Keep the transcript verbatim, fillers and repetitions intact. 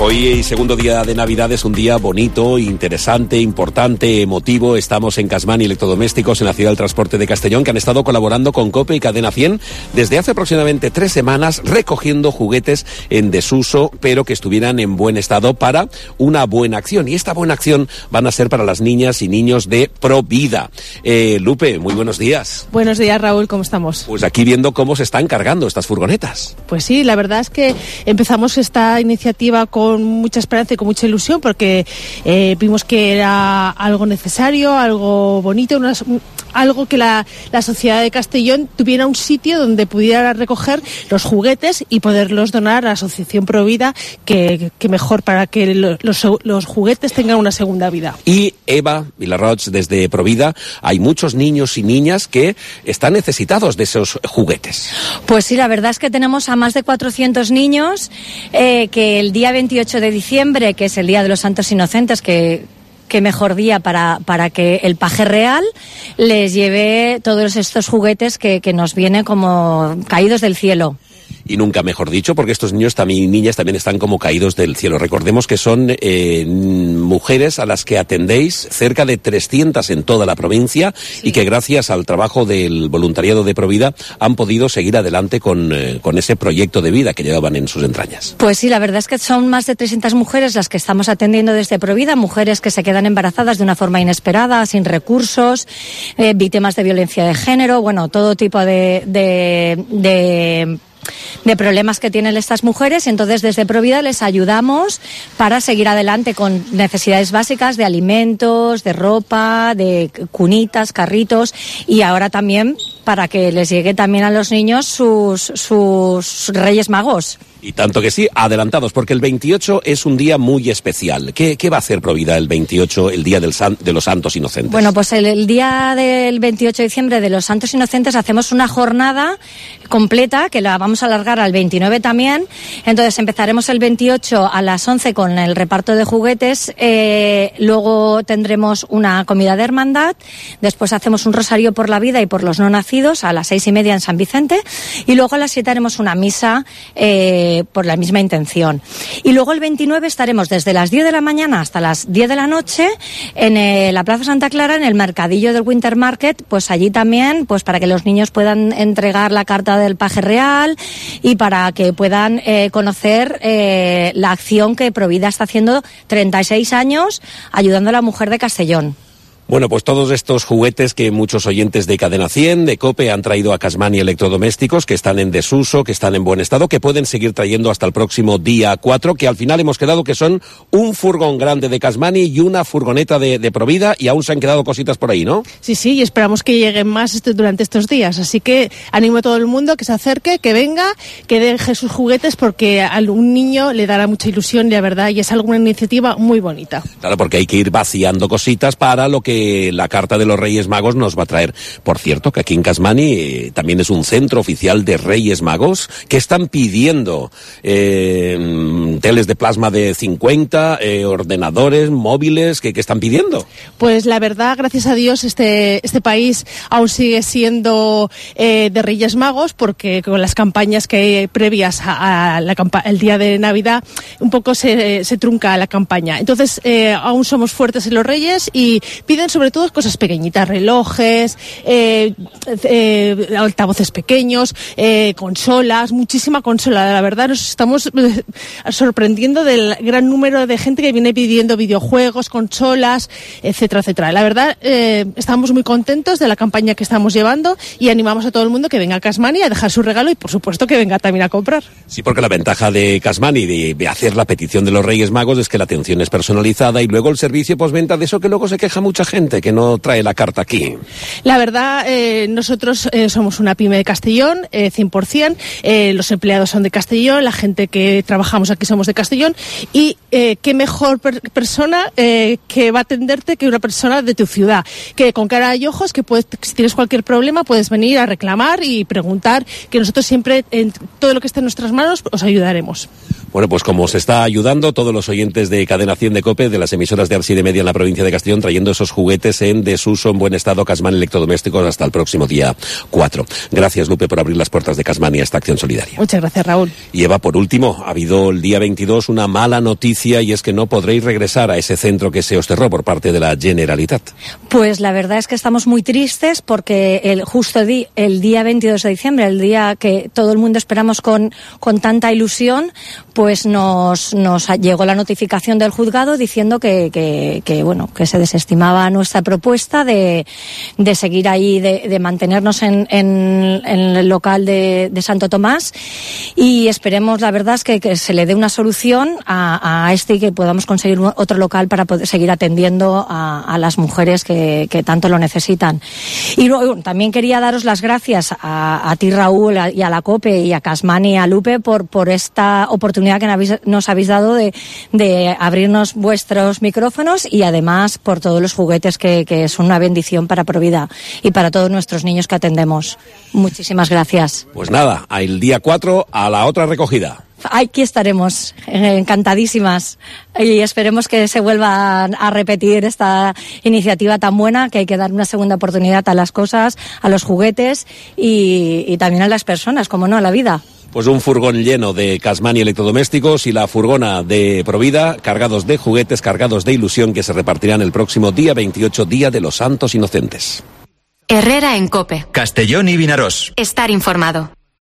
Hoy, segundo día de Navidad, es un día bonito, interesante, importante, emotivo. Estamos en Casmani Electrodomésticos, en la ciudad del transporte de Castellón, que han estado colaborando con COPE y Cadena cien desde hace aproximadamente tres semanas, recogiendo juguetes en desuso, pero que estuvieran en buen estado para una buena acción. Y esta buena acción van a ser para las niñas y niños de Provida. Eh, Lupe, muy buenos días. Buenos días, Raúl, ¿cómo estamos? Pues aquí viendo cómo se están cargando estas furgonetas. Pues sí, la verdad es que empezamos esta iniciativa con con mucha esperanza y con mucha ilusión, porque eh, vimos que era algo necesario, algo bonito, una, algo que la, la sociedad de Castellón tuviera un sitio donde pudiera recoger los juguetes y poderlos donar a la Asociación Provida, que, que mejor para que los, los juguetes tengan una segunda vida. Y Eva Vilarroch, desde Provida, hay muchos niños y niñas que están necesitados de esos juguetes. Pues sí, la verdad es que tenemos a más de cuatrocientos niños eh, que el día veintiocho de diciembre, que es el Día de los Santos Inocentes, que qué mejor día para, para que el paje real les lleve todos estos juguetes que, que nos vienen como caídos del cielo. Y nunca mejor dicho, porque estos niños también, niñas también están como caídos del cielo. Recordemos que son eh, mujeres a las que atendéis, cerca de trescientas en toda la provincia, sí. Y que gracias al trabajo del voluntariado de Provida han podido seguir adelante con, eh, con ese proyecto de vida que llevaban en sus entrañas. Pues sí, la verdad es que son más de trescientas mujeres las que estamos atendiendo desde Provida, mujeres que se quedan embarazadas de una forma inesperada, sin recursos, eh, víctimas de violencia de género, bueno, todo tipo de... de, de de problemas que tienen estas mujeres. Entonces desde Provida les ayudamos para seguir adelante con necesidades básicas de alimentos, de ropa, de cunitas, carritos, y ahora también para que les llegue también a los niños sus, sus Reyes Magos. Y tanto que sí, adelantados, porque el veintiocho es un día muy especial. ¿Qué, qué va a hacer Provida el veintiocho, el Día del San, de los Santos Inocentes? Bueno, pues el, el día del veintiocho de diciembre de los Santos Inocentes hacemos una jornada completa, que la vamos a alargar al veintinueve también. Entonces empezaremos el veintiocho a las once con el reparto de juguetes, eh, luego tendremos una comida de hermandad, después hacemos un rosario por la vida y por los no nacidos a las seis y media en San Vicente, y luego a las siete haremos una misa eh, por la misma intención. Y luego el veintinueve estaremos desde las diez de la mañana hasta las diez de la noche en eh, la Plaza Santa Clara, en el mercadillo del Winter Market, pues allí también, pues para que los niños puedan entregar la carta del paje real y para que puedan eh, conocer eh, la acción que Provida está haciendo treinta y seis años ayudando a la mujer de Castellón. Bueno, pues todos estos juguetes que muchos oyentes de Cadena cien, de COPE, han traído a Casmani Electrodomésticos, que están en desuso, que están en buen estado, que pueden seguir trayendo hasta el próximo día cuatro, que al final hemos quedado que son un furgón grande de Casmani y una furgoneta de, de Provida, y aún se han quedado cositas por ahí, ¿no? Sí, sí, y esperamos que lleguen más este, durante estos días. Así que animo a todo el mundo que se acerque, que venga, que deje sus juguetes, porque a un niño le dará mucha ilusión, la verdad, y es alguna iniciativa muy bonita. Claro, porque hay que ir vaciando cositas para lo que la carta de los Reyes Magos nos va a traer. Por cierto, que aquí en Casmani eh, también es un centro oficial de Reyes Magos, que están pidiendo eh, teles de plasma de cincuenta, eh, ordenadores, móviles, que, que están pidiendo. Pues la verdad, gracias a Dios, este, este país aún sigue siendo eh, de Reyes Magos, porque con las campañas que hay previas a, a la campa- el día de Navidad, un poco se, se trunca la campaña. Entonces, eh, aún somos fuertes en los Reyes y piden sobre todo cosas pequeñitas, relojes, eh, eh, altavoces pequeños, eh, consolas, muchísima consola. La verdad nos estamos eh, sorprendiendo del gran número de gente que viene pidiendo videojuegos, consolas, etcétera, etcétera. La verdad eh, estamos muy contentos de la campaña que estamos llevando y animamos a todo el mundo que venga a Casmani a dejar su regalo y por supuesto que venga también a comprar. Sí, porque la ventaja de Casmani de, de hacer la petición de los Reyes Magos es que la atención es personalizada y luego el servicio postventa, de eso que luego se queja mucha gente que no trae la carta aquí. La verdad, eh, nosotros eh, somos una pyme de Castellón, eh, cien por ciento, eh, los empleados son de Castellón, la gente que trabajamos aquí somos de Castellón y eh, qué mejor per- persona eh, que va a atenderte que una persona de tu ciudad, que con cara y ojos, que puedes, si tienes cualquier problema puedes venir a reclamar y preguntar, que nosotros siempre en todo lo que esté en nuestras manos os ayudaremos. Bueno, pues como se está ayudando todos los oyentes de Cadena cien de COPE, de las emisoras de Arsi de Media en la provincia de Castellón, trayendo esos juguetes en desuso, en buen estado, Casmani Electrodomésticos, hasta el próximo día cuatro. Gracias, Lupe, por abrir las puertas de Casmani a esta acción solidaria. Muchas gracias, Raúl. Y Eva, por último, ha habido el día veintidós una mala noticia, y es que no podréis regresar a ese centro que se os cerró por parte de la Generalitat. Pues la verdad es que estamos muy tristes porque el justo di, el día veintidós de diciembre, el día que todo el mundo esperamos con, con tanta ilusión, pues nos, nos llegó la notificación del juzgado diciendo que, que, que bueno, que se desestimaba nuestra propuesta de, de seguir ahí, de, de mantenernos en, en, en el local de, de Santo Tomás, y esperemos, la verdad es que, que se le dé una solución a, a este y que podamos conseguir otro local para poder seguir atendiendo a, a las mujeres que, que tanto lo necesitan. Y luego también quería daros las gracias a, a ti, Raúl, y a la COPE y a Casmani y a Lupe por, por esta oportunidad que nos habéis, nos habéis dado de, de abrirnos vuestros micrófonos, y además por todos los juguetes que, que son una bendición para Provida y para todos nuestros niños que atendemos. Muchísimas gracias. Pues nada, el día cuatro a la otra recogida. Aquí estaremos, encantadísimas, y esperemos que se vuelva a repetir esta iniciativa tan buena, que hay que dar una segunda oportunidad a las cosas, a los juguetes y, y también a las personas, como no, a la vida. Pues un furgón lleno de Casmani Electrodomésticos y la furgona de Provida, cargados de juguetes, cargados de ilusión, que se repartirán el próximo día veintiocho, Día de los Santos Inocentes. Herrera en COPE. Castellón y Vinarós. Estar informado.